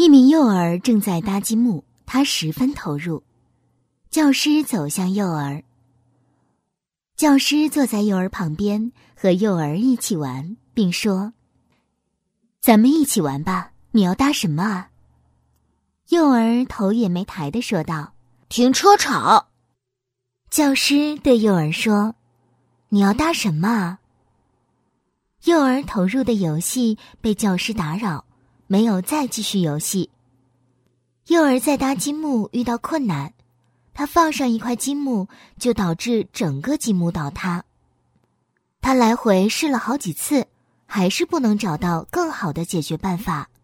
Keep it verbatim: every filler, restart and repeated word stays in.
一名幼儿正在搭积木，他十分投入。教师走向幼儿，教师坐在幼儿旁边，和幼儿一起玩，并说：“咱们一起玩吧，你要搭什么啊？”幼儿头也没抬地说道：“ 停车场。” 教师对幼儿说：“你要搭什么啊？”幼儿投入的游戏被教师打扰，没有再继续游戏。幼儿在搭积木遇到困难，他放上一块积木就导致整个积木倒塌。他来回试了好几次，还是不能找到更好的解决办法。